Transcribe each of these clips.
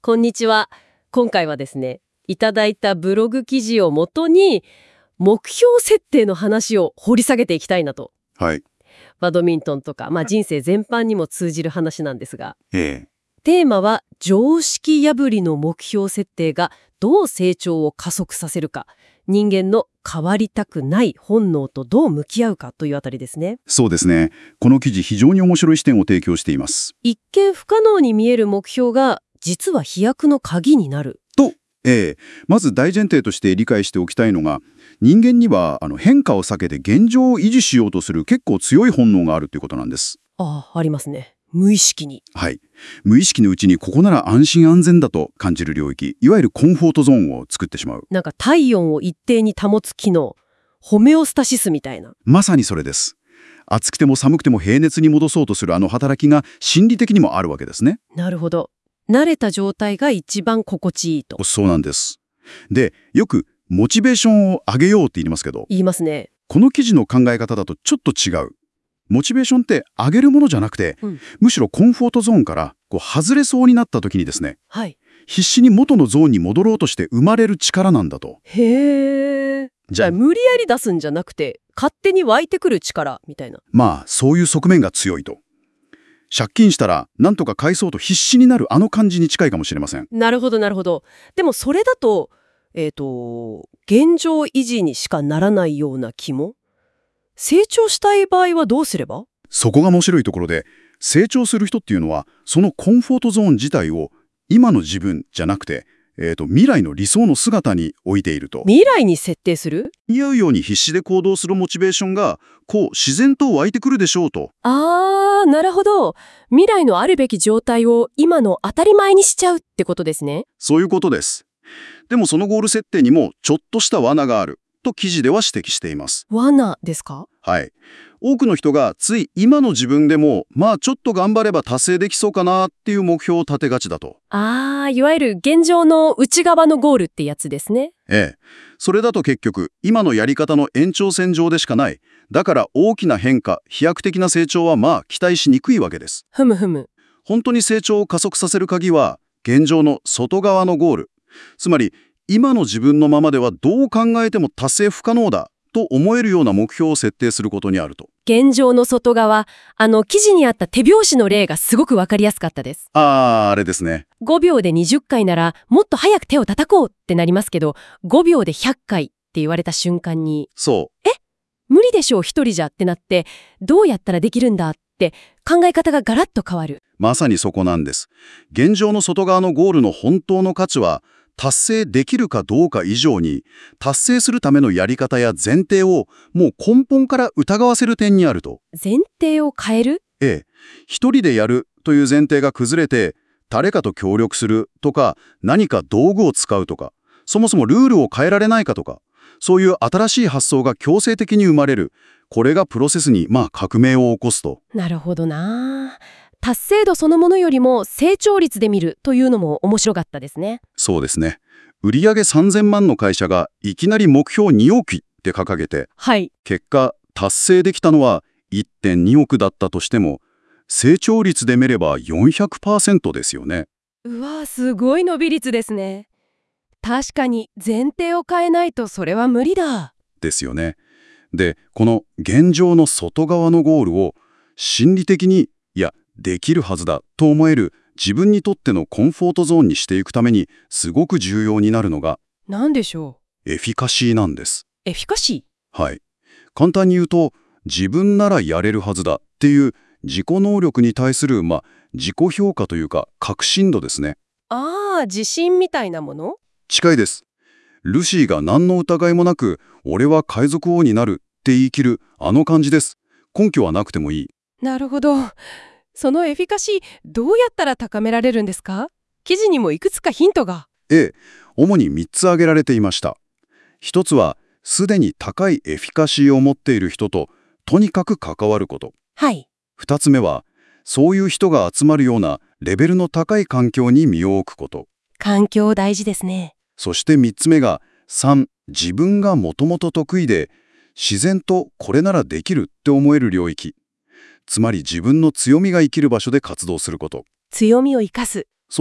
こんにちは。今回はですね、いただいたブログ記事をもとに、目標設定の話を掘り下げていきたいなと。 はい。 バドミントンとか、人生全般にも通じる話なんですが、 ええ。 テーマは常識破りの目標設定がどう成長を加速させるか、人間の変わりたくない本能とどう向き合うかというあたりですね。 そうですね。この記事非常に面白い視点を提供しています。 一見不可能に見える目標が実は飛躍の鍵になる。 と、まず大前提として理解しておきたいのが、人間には変化を避けて現状を維持しようとする結構強い本能があるということなんです。 ありますね。無意識に。 はい。無意識のうちにここなら安心安全だと感じる領域、いわゆるコンフォートゾーンを作ってしまう。 なんか体温を一定に保つ機能、ホメオスタシスみたいな。 まさにそれです。暑くても寒くても平熱に戻そうとする働きが心理的にもあるわけですね。 なるほど。慣れた状態が一番心地いいと。 そうなんです。で、よくモチベーションを上げようって言いますけど、 言いますね。 この記事の考え方だとちょっと違う。モチベーションって上げるものじゃなくて、むしろコンフォートゾーンから外れそうになった時にですね、 はい。 必死に元のゾーンに戻ろうとして生まれる力なんだと。 へー。じゃあ無理やり出すんじゃなくて、勝手に湧いてくる力みたいな。 そういう側面が強いと。借金したらなんとか返そうと必死になる感じに近いかもしれません。 なるほど、なるほど。でもそれだと、現状維持にしかならないような気も。成長したい場合はどうすれば？ そこが面白いところで、成長する人っていうのは、そのコンフォートゾーン自体を今の自分じゃなくて、未来の理想の姿に置いていると。 未来に設定する？ 似合うように必死で行動するモチベーションが、自然と湧いてくるでしょうと。 なるほど。未来のあるべき状態を今の当たり前にしちゃうってことですね。 そういうことです。でもそのゴール設定にもちょっとした罠があると記事では指摘しています。 罠ですか？ はい。多くの人がつい今の自分でもちょっと頑張れば達成できそうかなっていう目標を立てがちだと。 いわゆる現状の内側のゴールってやつですね。 ええ。それだと結局今のやり方の延長線上でしかない。だから大きな変化、飛躍的な成長は期待しにくいわけです。 ふむふむ。 本当に成長を加速させる鍵は現状の外側のゴール。つまり今の自分のままではどう考えても達成不可能だと思えるような目標を設定することにあると。 現状の外側、記事にあった手拍子の例がすごくわかりやすかったです。 あれですね。 5秒で20回ならもっと早く手を叩こうってなりますけど、5秒で100回って言われた瞬間に、 そう。 無理でしょう一人じゃってなって、どうやったらできるんだって考え方がガラッと変わる。 まさにそこなんです。現状の外側のゴールの本当の価値は、達成できるかどうか以上に、達成するためのやり方や前提をもう根本から疑わせる点にあると。 前提を変える？ ええ。一人でやるという前提が崩れて、誰かと協力するとか、何か道具を使うとか、そもそもルールを変えられないかとか、そういう新しい発想が強制的に生まれる。これがプロセスに革命を起こすと。 なるほどな。達成度そのものよりも成長率で見るというのも面白かったですね。 そうですね。売上3000万の会社がいきなり目標2億って掲げて、 はい。 結果達成できたのは 1.2 億だったとしても、成長率で見れば 400% ですよね。 すごい伸び率ですね。確かに前提を変えないとそれは無理だ。 ですよね。で、この現状の外側のゴールを心理的に、できるはずだと思える自分にとってのコンフォートゾーンにしていくためにすごく重要になるのが、 何でしょエフィカシーなんです。 う？エフィカシはい。簡単に言うと、自分ならやれるはずだっていう自己能力に対する、自己評価というか確信度ですね。 ー。自信みたいなもの？ 近いです。ルシーが何の疑いもなく、俺は海賊王になるって言い切る感じです。根拠はなくてもいい。 なるほど。そのエフィカシー、どうやったら高められるんですか？記事にもいくつかヒントが。 主に3つ挙げられていました。1つは、すでに高いエフィカシーを持っている人ととにかく関わること。 はい。 2つ目は、そういう人が集まるようなレベルの高い環境に身を置くこと。 環境大事ですね。 そして3つ目が、3、自分がもともと得意で、自然とこれならできるって思える領域。つまり自分の強みが生きる場所で活動すること。 強みを生かす。 そうです。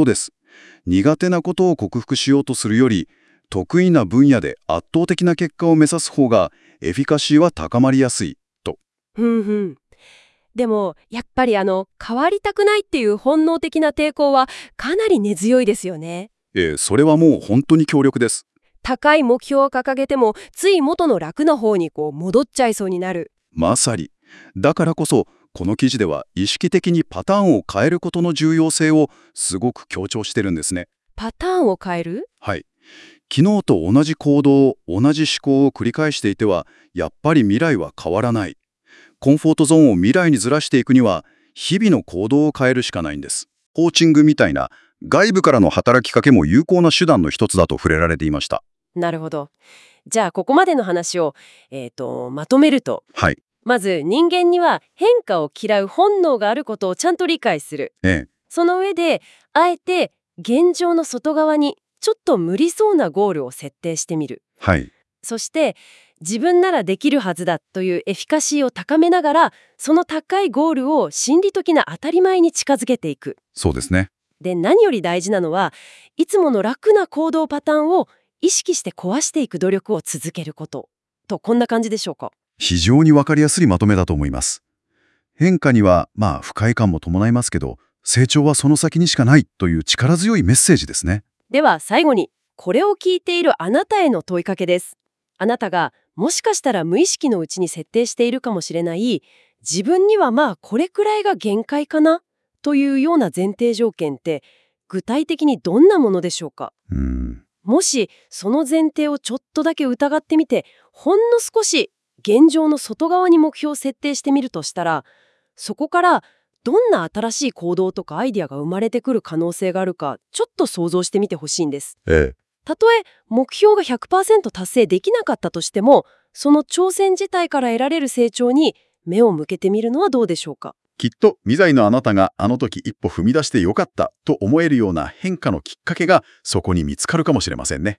苦手なことを克服しようとするより、得意な分野で圧倒的な結果を目指す方がエフィカシーは高まりやすいと。 ふんふん。でも、やっぱり変わりたくないっていう本能的な抵抗はかなり根強いですよね。 それはもう本当に強力です。 高い目標を掲げても、つい元の楽な方に戻っちゃいそうになる。 まさに。だからこそ、この記事では意識的にパターンを変えることの重要性をすごく強調してるんですね。 パターンを変える？ はい。昨日と同じ行動、同じ思考を繰り返していては、やっぱり未来は変わらない。コンフォートゾーンを未来にずらしていくには、日々の行動を変えるしかないんです。コーチングみたいな外部からの働きかけも有効な手段の一つだと触れられていました。 なるほど。じゃあ、ここまでの話を、まとめると、 はい。 まず人間には変化を嫌う本能があることをちゃんと理解する。その上で、あえて現状の外側にちょっと無理そうなゴールを設定してみる。 はい。 そして自分ならできるはずだというエフィカシーを高めながら、その高いゴールを心理的な当たり前に近づけていく。 そうですね。 で、何より大事なのは、いつもの楽な行動パターンを意識して壊していく努力を続けることと、こんな感じでしょうか。 非常にわかりやすいまとめだと思います。変化には不快感も伴いますけど、成長はその先にしかないという力強いメッセージですね。 では最後に、これを聞いているあなたへの問いかけです。あなたがもしかしたら無意識のうちに設定しているかもしれない、自分にはこれくらいが限界かなというような前提条件って、具体的にどんなものでしょうか。もしその前提をちょっとだけ疑ってみて、ほんの少し現状の外側に目標を設定してみるとしたら、そこからどんな新しい行動とかアイデアが生まれてくる可能性があるか、ちょっと想像してみてほしいんです。たとえ目標が 100% 達成できなかったとしても、その挑戦自体から得られる成長に目を向けてみるのはどうでしょうか。 きっと未来のあなたがあの時一歩踏み出してよかったと思えるような変化のきっかけがそこに見つかるかもしれませんね。